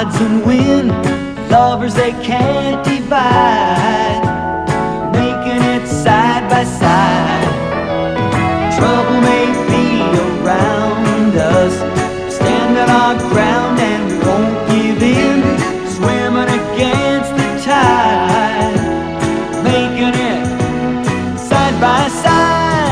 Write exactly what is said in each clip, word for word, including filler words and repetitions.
odds and win. Lovers they can't divide, making it side by side. Trouble may be around us, standing our ground and we won't give in. Swimming against the tide, making it side by side.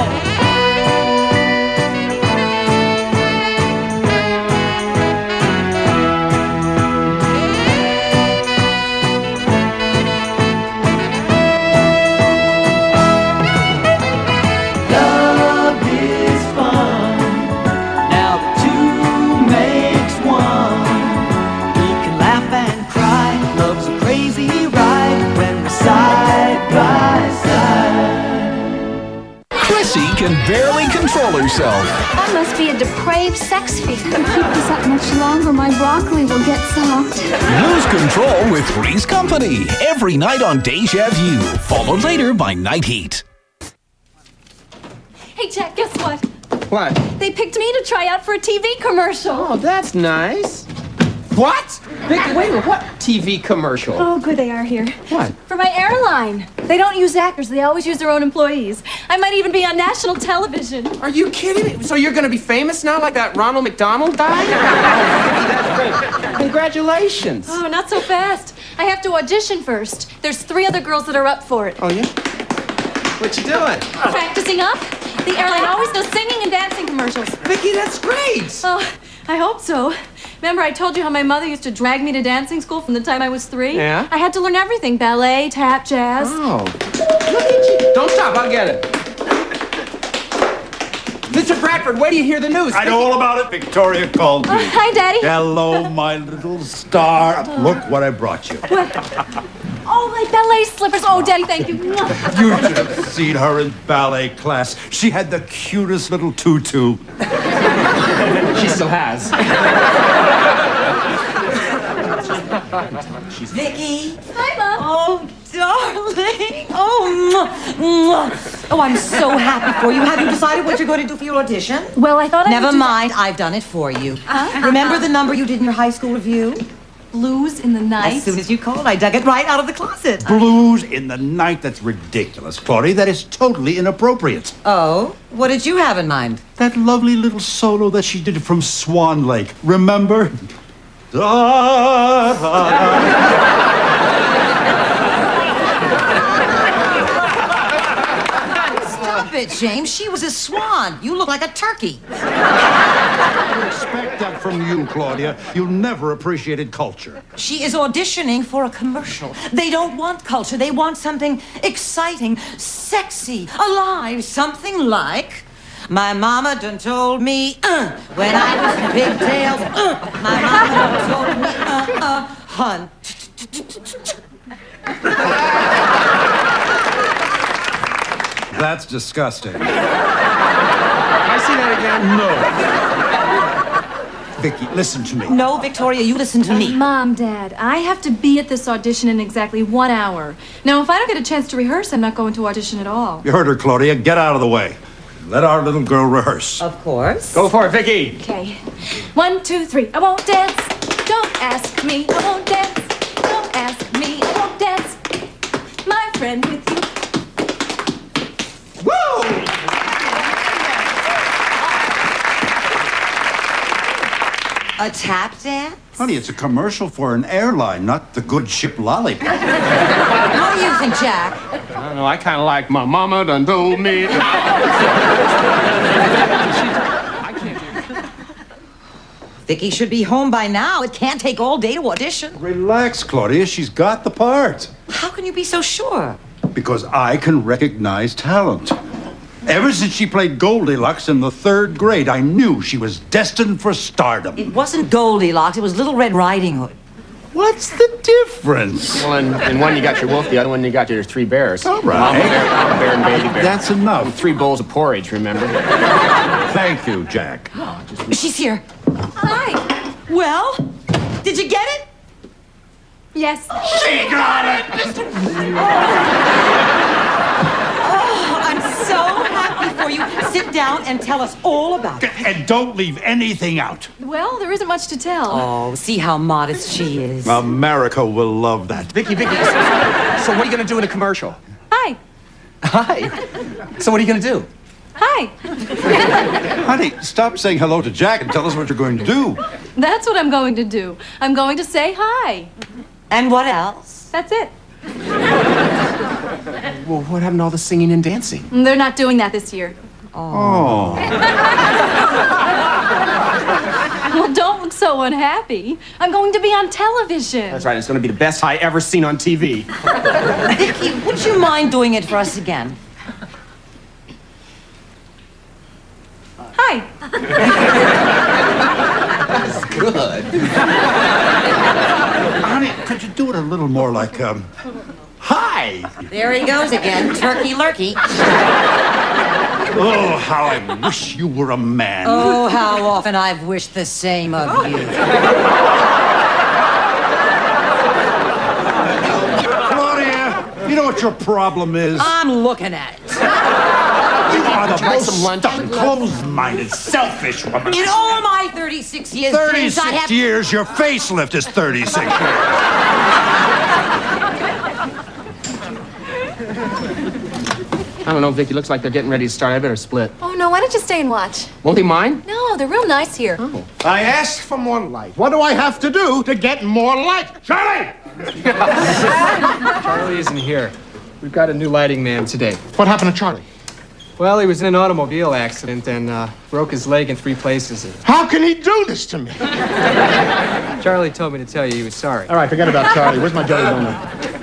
Can barely control herself. That must be a depraved sex fever. If I keep this up much longer, my broccoli will get soft. Lose control with Three's Company. Every night on Deja Vu. Followed later by Night Heat. Hey, Jack, guess what? What? They picked me to try out for a T V commercial. Oh, that's nice. What? Vicky, wait a minute. What T V commercial? Oh, good, they are here. What? For my airline. They don't use actors. They always use their own employees. I might even be on national television. Are you kidding me? So you're going to be famous now like that Ronald McDonald guy? That's great. Congratulations. Oh, not so fast. I have to audition first. There's three other girls that are up for it. Oh, yeah? What you doing? Practicing up. The airline always does singing and dancing commercials. Vicky, that's great. Oh, I hope so. Remember I told you how my mother used to drag me to dancing school from the time I was three? Yeah? I had to learn everything. Ballet, tap, jazz. Oh. Look at you. Don't stop. I'll get it. Mister Bradford, wait till you hear the news. I know all about it. Victoria called me. Uh, hi, Daddy. Hello, my little star. Look what I brought you. What? Oh, my ballet slippers. Oh, Daddy, thank you. You should have seen her in ballet class. She had the cutest little tutu. She still has. Vicky. Hi, Mom. Oh, darling. Oh, mwah, mwah. Oh, I'm so happy for you. Have you decided what you're going to do for your audition? Well, I thought I Never would do mind. I've done it for you. Uh-huh. Remember the number you did in your high school review? Blues in the night. As soon as you called, I dug it right out of the closet. Blues in the night? That's ridiculous, Claudia. That is totally inappropriate. Oh? What did you have in mind? That lovely little solo that she did from Swan Lake. Remember? Da, da, da. Stop it, James. She was a swan. You look like a turkey. I expect that from you, Claudia. You never appreciated culture. She is auditioning for a commercial. They don't want culture. They want something exciting, sexy, alive. Something like... My mama done told me, uh, when I was in pigtails, uh, my mama done told me, uh, uh, hun. That's disgusting. Can I see that again? No. Vicky, listen to me. No, Victoria, you listen to me. Mom, Dad, I have to be at this audition in exactly one hour. Now, if I don't get a chance to rehearse, I'm not going to audition at all. You heard her, Claudia. Get out of the way. Let our little girl rehearse. Of course. Go for it, Vicky. Okay. One, two, three. I won't dance. Don't ask me. I won't dance. Don't ask me. I won't dance. My friend with you. Woo! A tap dance? Honey, it's a commercial for an airline, not the good ship Lollipop. What do you think, Jack? I don't know. I kind of like my mama done told me. Vicky should be home by now. It can't take all day to audition. Relax, Claudia. She's got the part. How can you be so sure? Because I can recognize talent. Ever since she played Goldilocks in the third grade, I knew she was destined for stardom. It wasn't Goldilocks. It was Little Red Riding Hood. What's the difference? Well, in, in one you got your wolf, the other one you got your three bears. All right. Mama bear, papa bear, and baby bear. That's enough. And three bowls of porridge, remember? Thank you, Jack. She's here. Hi. Well, did you get it? Yes. She got it! Oh, I'm so happy for you. Sit down and tell us all about it. And don't leave anything out. Well, there isn't much to tell. Oh, see how modest she is. America will love that. Vicky, Vicky, so what are you going to do in a commercial? Hi. Hi. So what are you going to do? Hi. Honey, stop saying hello to Jack and tell us what you're going to do. That's what I'm going to do. I'm going to say hi. And what else? That's it. Well, what happened to all the singing and dancing? They're not doing that this year. Oh. Well, don't look so unhappy. I'm going to be on television. That's right, it's going to be the best high ever seen on T V. Vicky, would you mind doing it for us again? Hi. Good. Honey, could you do it a little more like, um, hi? There he goes again, turkey lurkey. Oh, how I wish you were a man. Oh, how often I've wished the same of you. Claudia, you know what your problem is? I'm looking at it. You are the Would you like most some lunch? stuck, closed-minded, selfish woman. In all my thirty-six years, James, I thirty-six have... years, your facelift is thirty-six years. I don't know, Vicky, looks like they're getting ready to start. I better split. Oh, no, why don't you stay and watch? Won't they mind? No, they're real nice here. Oh. I asked for more light. What do I have to do to get more light? Charlie! Charlie isn't here. We've got a new lighting man today. What happened to Charlie? Well, he was in an automobile accident and uh, broke his leg in three places. How can he do this to me? Charlie told me to tell you he was sorry. All right, forget about Charlie. Where's my jelly donut?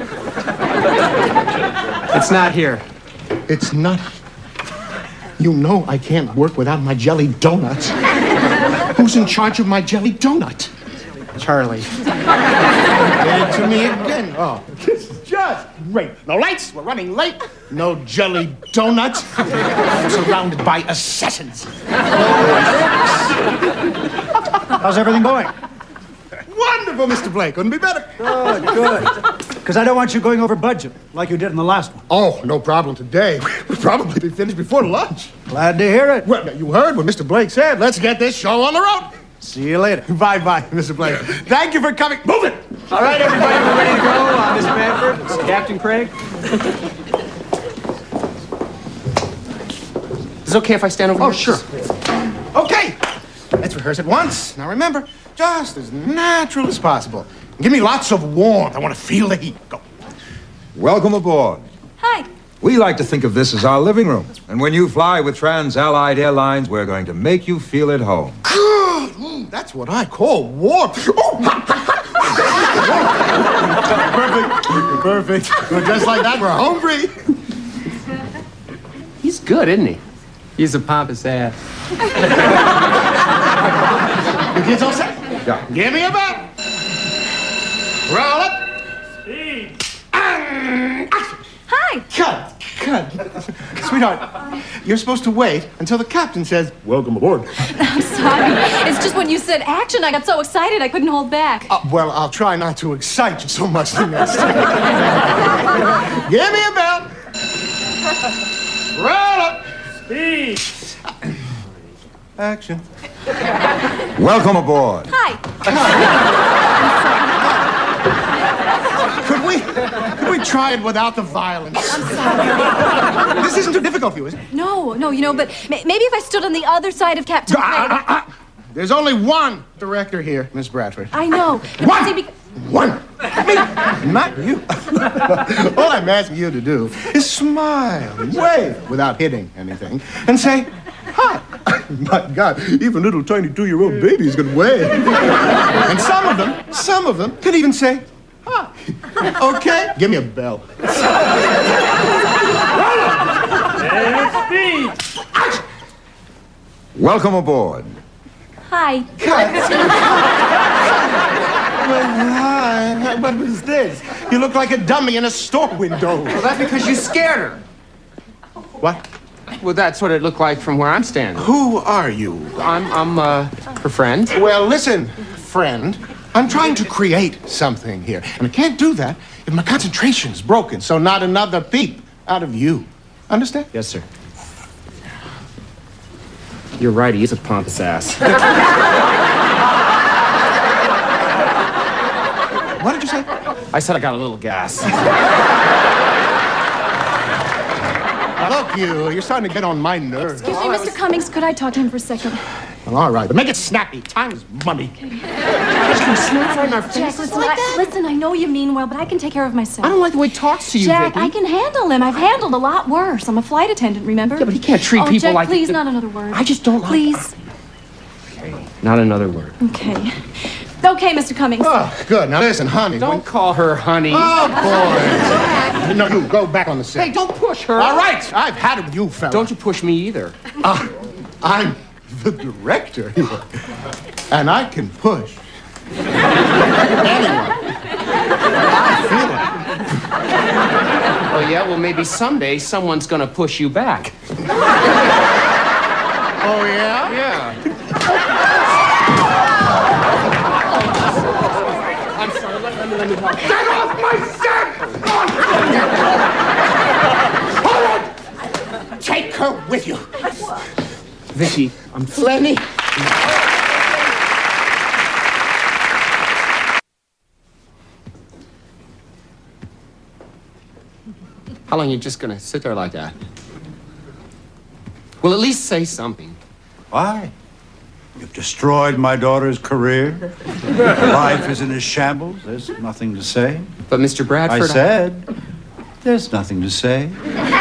It's not here. It's not. You know I can't work without my jelly donuts. Who's in charge of my jelly donut? Charlie. Get it to me again. Oh, this is just great. No lights. We're running late. No jelly donuts. I'm surrounded by assassins. How's everything going? Wonderful, Mister Blake. Couldn't be better. Good, good. Because I don't want you going over budget like you did in the last one. Oh, no problem today. We'll probably be finished before lunch. Glad to hear it. Well, you heard what Mister Blake said. Let's get this show on the road. See you later. Bye-bye, Mister Blake. Thank you for coming. Move it! All right, everybody, we're ready to go. Uh, Mister Manford, it's Captain Craig. Is it okay if I stand over Oh, here? sure. Okay. Let's rehearse at once. Now remember, just as natural as possible. Give me lots of warmth. I want to feel the heat. Go. Welcome aboard. Hi. We like to think of this as our living room. And when you fly with Trans-Allied Airlines, we're going to make you feel at home. Good. Mm, that's what I call warm. Oh. Perfect. Perfect. Well, just like that, we're home free. He's good, isn't he? He's a pompous ass. You kids all set? Yeah. Give me a bell. Roll up. Speed. And action. Hi. Cut. Cut. Sweetheart, you're supposed to wait until the captain says, welcome aboard. I'm sorry. It's just when you said action, I got so excited I couldn't hold back. Uh, well, I'll try not to excite you so much the next time. Give me a bell. Roll up. Speed. Action. Welcome aboard. Hi. Could we, could we try it without the violence? I'm sorry. This isn't too difficult for you, is it? No, no, you know, but ma- maybe if I stood on the other side of Captain Craig. Ah, ah, ah. There's only one director here, Miss Bradford. I know. One. See, bec- One. Me, not you. All I'm asking you to do is smile and wave without hitting anything and say, hi. My God, even little tiny two-year-old babies can wave. And some of them, some of them can even say, hi. Okay? Give me a bell. Welcome aboard. Hi. Hi. What was this? You look like a dummy in a store window. Well, that's because you scared her. What? Well, that's what it looked like from where I'm standing. Who are you? I'm, I'm, uh, her friend. Well, listen, friend. I'm trying to create something here. And I can't do that if my concentration's broken, so not another peep out of you. Understand? Yes, sir. You're right, he is a pompous ass. What did you say? I said I got a little gas. Now, look, you, you're starting to get on my nerves. Excuse me, Mister Cummings, could I talk to him for a second? Well, all right, but make it snappy. Time is money. Snap right in our Jack, faces listen, like I, that? listen, I know you mean well, but I can take care of myself. I don't like the way he talks to you, Jack, Vicky. I can handle him. I've handled a lot worse. I'm a flight attendant, remember? Yeah, but he can't treat oh, people Jack, like... please, the- not another word. I just don't like... Please. Okay, not another word. Okay. Okay, Mister Cummings. Oh, good. Now, listen, honey. Don't when- call her honey. Oh, boy. No, you go back on the set. Hey, don't push her. All right, I've had it with you, fella. Don't you push me either. Uh, I'm the director here, and I can push anyone. I feel it. Oh, yeah? Well, maybe someday someone's gonna push you back. Oh, yeah? Yeah. I'm sorry. Let, let me, let me talk. Get off my set! Hold on! Take her with you. Vicky, I'm... Lenny. How long are you just gonna sit there like that? Well, at least say something. Why? You've destroyed my daughter's career. Life is in a shambles. There's nothing to say. But Mister Bradford... I said, there's nothing to say.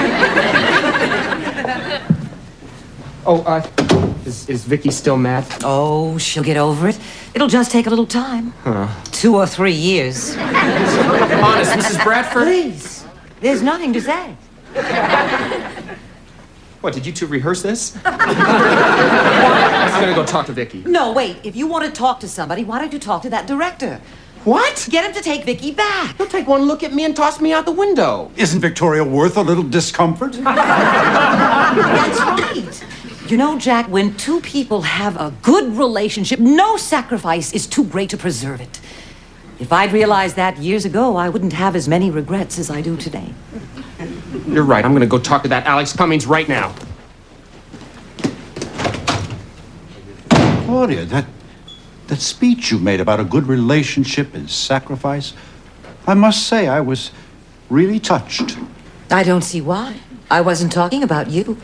Oh, uh, is, is Vicky still mad? Oh, she'll get over it. It'll just take a little time. Huh. Two or three years. Honest, Missus Bradford? Please. There's nothing to say. What, did you two rehearse this? I'm gonna go talk to Vicky. No, wait. If you want to talk to somebody, why don't you talk to that director? What? Get him to take Vicky back. He'll take one look at me and toss me out the window. Isn't Victoria worth a little discomfort? That's right. You know, Jack, when two people have a good relationship, no sacrifice is too great to preserve it. If I'd realized that years ago, I wouldn't have as many regrets as I do today. You're right. I'm gonna go talk to that Alex Cummings right now. Claudia, that, that speech you made about a good relationship is sacrifice, I must say I was really touched. I don't see why. I wasn't talking about you.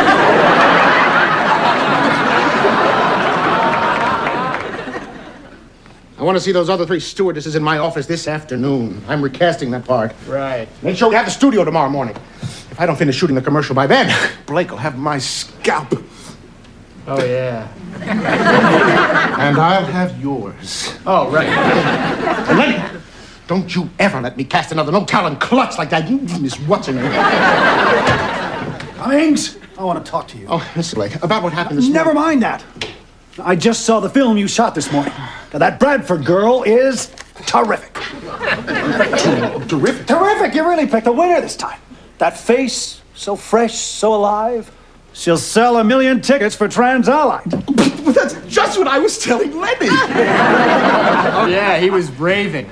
I want to see those other three stewardesses in my office this afternoon. I'm recasting that part. Right. Make sure we have the studio tomorrow morning. If I don't finish shooting the commercial by then, Blake will have my scalp. Oh, yeah. And I'll have yours. Oh, right. And Lenny, don't you ever let me cast another no-talent klutz like that. You Miss Watson. Cummings, I want to talk to you. Oh, Mister Blake, about what happened this Never morning. mind that. I just saw the film you shot this morning. Now, that Bradford girl is terrific. Terrific. Terrific. You really picked a winner this time. That face, so fresh, so alive. She'll sell a million tickets for Trans-Allied. But that's just what I was telling Lenny. Oh, yeah, he was raving.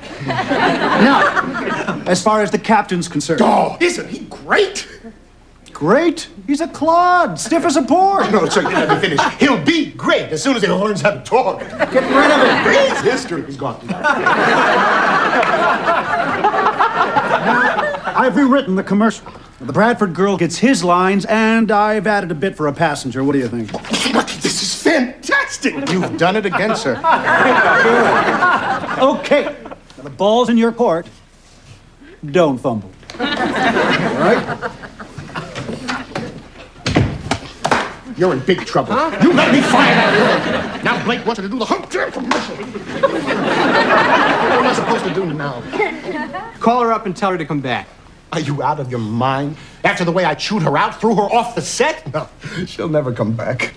Now, as far as the captain's concerned. Oh, isn't he great? Great. He's a clod, stiff as a board. No, sir, you let me finish. He'll be great as soon as he learns how to talk. Get rid of him. His history is gone. I've rewritten the commercial. The Bradford girl gets his lines, and I've added a bit for a passenger. What do you think? Look, this is fantastic. You've done it again, sir. Okay. Now, the ball's in your court. Don't fumble. All right? You're in big trouble. Huh? You let me fire that girl. Now Blake wants her to do the whole damn commercial. What am I supposed to do now? Call her up and tell her to come back. Are you out of your mind? After the way I chewed her out, threw her off the set? No, she'll never come back.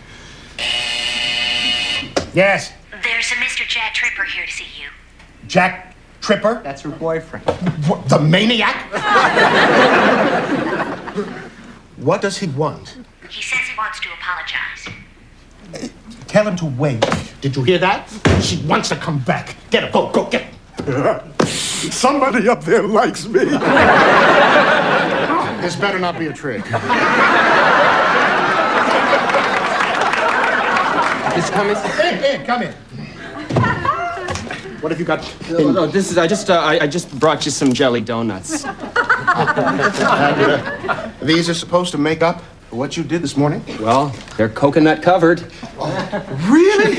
Yes? There's a Mister Jack Tripper here to see you. Jack Tripper? That's her boyfriend. What, the maniac? What does he want? He says he wants to apologize. Tell him to wait. Did you hear that? She wants to come back. Get her. Go, go, get her. Somebody up there likes me. This better not be a trick. Just come in. In, in, come in. What have you got? Oh, no, this is, I just, uh, I, I just brought you some jelly donuts. And, uh, these are supposed to make up for what you did this morning? Well, they're coconut covered. Really?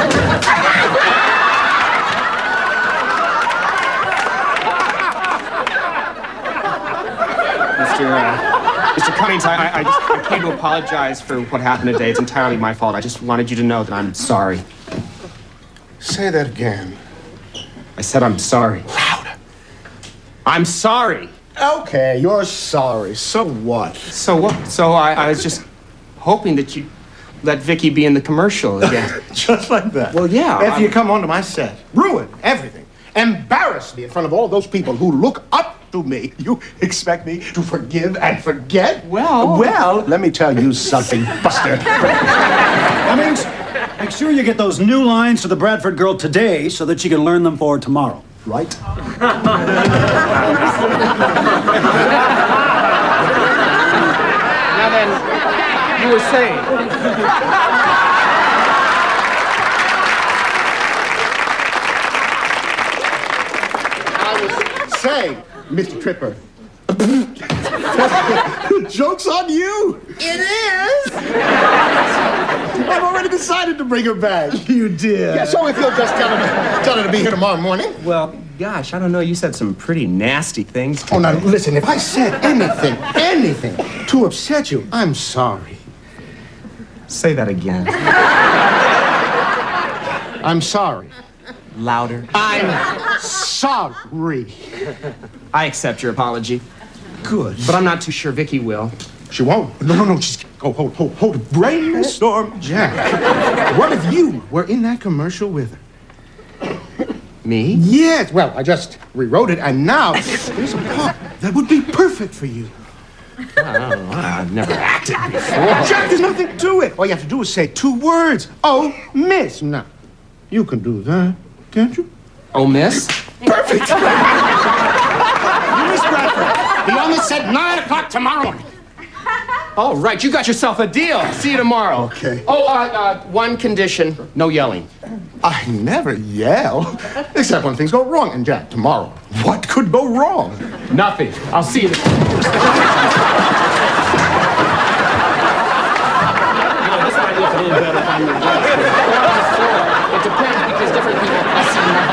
Mister Uh, Mister Cummings, I, I, I, just, I came to apologize for what happened today. It's entirely my fault. I just wanted you to know that I'm sorry. Say that again. I said I'm sorry. Louder. I'm sorry. Okay, you're sorry. So what? So what? So I, I was just hoping that you'd let Vicky be in the commercial again. Just like that? Well, yeah. After I'm... you come onto my set, ruin everything, embarrass me in front of all those people who look up to me, you expect me to forgive and forget? Well... Well, let me tell you something, Buster. Cummings, make sure you get those new lines to the Bradford girl today so that she can learn them for tomorrow. Right? Now then, you were saying... Say, Mister Tripper. Joke's on you. It is. I've already decided to bring her back. You did? Yeah, so if you'll just tell her, tell her to be here tomorrow morning. Well, gosh, I don't know. You said some pretty nasty things. Oh, now, listen, if I said anything, anything to upset you, I'm sorry. Say that again. I'm sorry. Louder. I'm sorry. I accept your apology. Good. But I'm not too sure Vicky will. She won't. No, no, no. She's... Oh, hold, hold, hold. Brainstorm, Jack. What if you were in that commercial with her? Me? Yes. Well, I just rewrote it, and now there's a part that would be perfect for you. I don't know. I've never acted before. Jack, there's nothing to it. All you have to do is say two words. Oh, miss. Now, you can do that, can't you? Oh, miss? Perfect. You Miss Bradford. Be on the set nine o'clock tomorrow morning. All right, you got yourself a deal. See you tomorrow. Okay. Oh, uh, uh, one condition: no yelling. I never yell, except when things go wrong. And Jack, tomorrow, what could go wrong? Nothing. I'll see you. You know, this might look a little better if I'm the judge. It depends because different people. I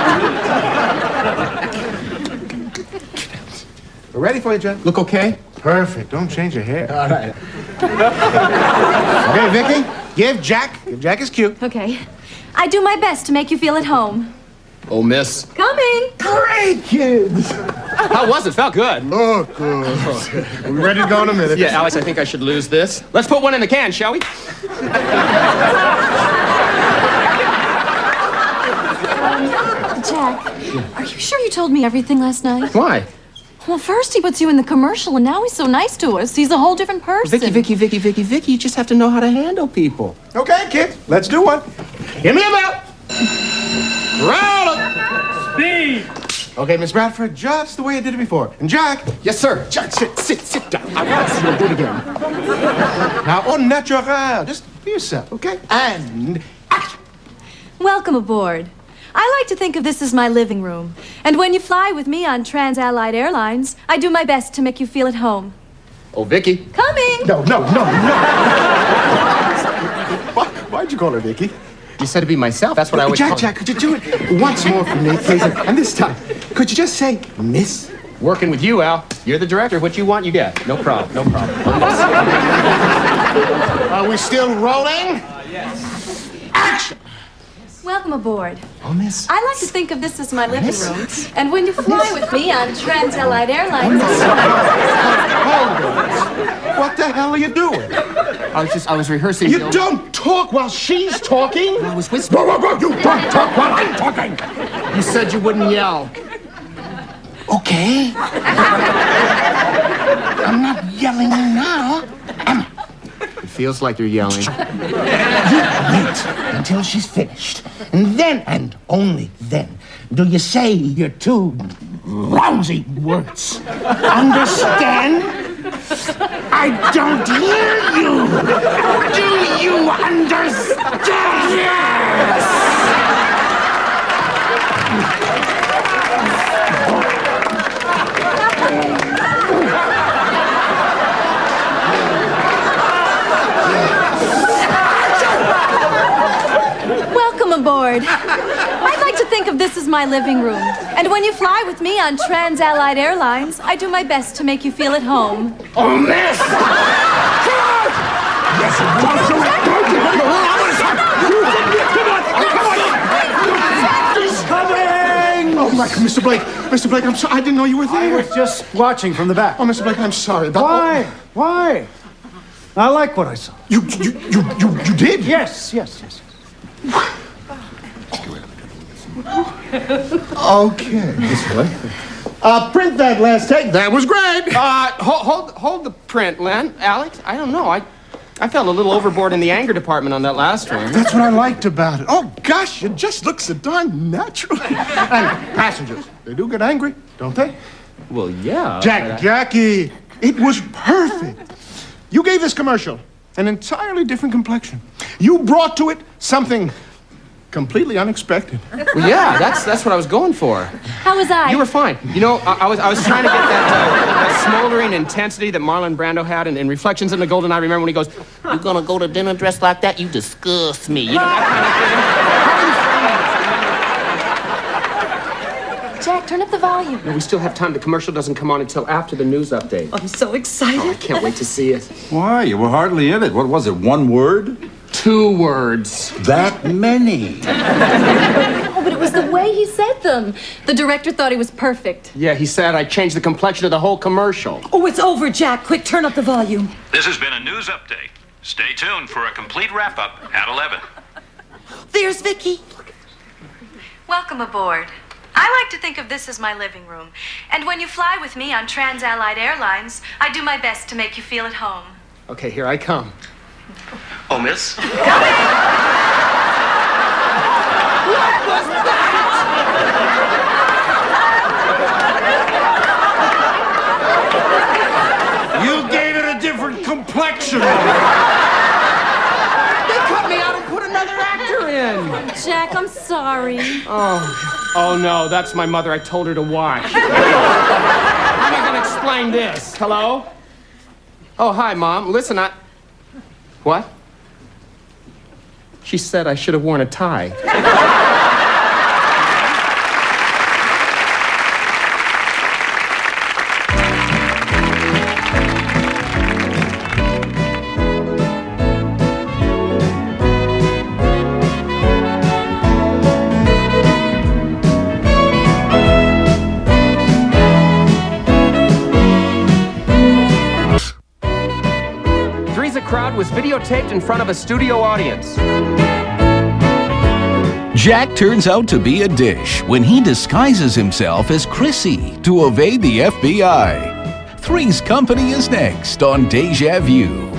see. We're ready for you, Jack. Look okay? Perfect. Don't change your hair. All right. Okay, Vicky, give Jack, give Jack his cue. Okay. I do my best to make you feel at home. Oh, miss. Coming. Great, kids. How was it? Felt good. Look good. We're ready to go in a minute. Yeah, Alex, I think I should lose this. Let's put one in the can, shall we? Jack, are you sure you told me everything last night? Why? Well, first he puts you in the commercial, and now he's so nice to us. He's a whole different person. Vicky, Vicky, Vicky, Vicky, Vicky, you just have to know how to handle people. Okay, kids, let's do one. Give me a bell. Roll it. Speed! Okay, Miss Bradford, just the way I did it before. And Jack. Yes, sir. Jack, sit, sit, sit down. I want to see you do it again. Now, au naturel. Just be yourself, okay? And action. Welcome aboard. I like to think of this as my living room. And when you fly with me on Trans-Allied Airlines, I do my best to make you feel at home. Oh, Vicky. Coming! No, no, no, no. Why, why'd you call her Vicky? You said to be myself. That's what I always Jack, call Jack, could you do it once more for me, please? And this time, could you just say Miss? Working with you, Al. You're the director. What you want, you get. No problem. No problem. Are we still rolling? Uh, yes. Action! Welcome aboard. Oh, miss. I like to think of this as my living room. And when you fly with me on Trans-Allied Airlines... What the hell are you doing? I was just, I was rehearsing. You don't talk while she's talking. I was whispering. Whoa, whoa, whoa, you don't talk while I'm talking. You said you wouldn't yell. Okay. I'm not yelling now. Am I? It feels like you're yelling. You wait until she's finished. And then, and only then, do you say your two lousy words. Understand? I don't hear you. Do you understand? aboard. I'd like to think of this as my living room. And when you fly with me on Trans-Allied Airlines, I do my best to make you feel at home. Oh, miss! Yes, Coming! Oh, my God, Mister Blake. Mister Blake, I'm sorry. I didn't know you were I there. was just watching from the back. Oh, Mister Blake, I'm sorry. That- Why? Why? I like what I saw. You, you, you, you, you did? Yes, yes, yes. Okay. Mister Blake. Uh, print that last take. That was great. Uh, hold, hold, hold the print, Len. Alex, I don't know. I, I felt a little overboard in the anger department on that last one. That's what I liked about it. Oh, gosh, you just look so darn natural. And passengers, they do get angry, don't they? Well, yeah. Jack, Jackie, it was perfect. You gave this commercial an entirely different complexion. You brought to it something completely unexpected. Well, yeah, that's that's what I was going for. How was I? You were fine. You know, I, I was I was trying to get that, uh, that smoldering intensity that Marlon Brando had in, in Reflections in the Golden Eye. Remember when he goes, "You're gonna go to dinner dressed like that? You disgust me." You know that kind of thing. Jack, turn up the volume. No, we still have time. The commercial doesn't come on until after the news update. I'm so excited. Oh, I can't wait to see it. Why? You were hardly in it. What was it, one word? Two words. That many. Oh, but it was the way he said them. The director thought he was perfect. Yeah, he said I changed the complexion of the whole commercial. Oh, it's over, Jack. Quick, turn up the volume. This has been a news update. Stay tuned for a complete wrap-up at eleven. There's Vicky. Welcome aboard. I like to think of this as my living room. And when you fly with me on Trans-Allied Airlines, I do my best to make you feel at home. Okay, here I come. Oh, miss? What was that? You gave it a different complexion. They cut me out and put another actor in. Jack, I'm sorry. Oh, oh no, that's my mother. I told her to watch. How am I going to explain this? Hello? Oh, hi, Mom. Listen, I... What? She said I should have worn a tie. Crowd was videotaped in front of a studio audience. Jack turns out to be a dish when he disguises himself as Chrissy to evade the F B I. Three's Company is next on Deja Vu.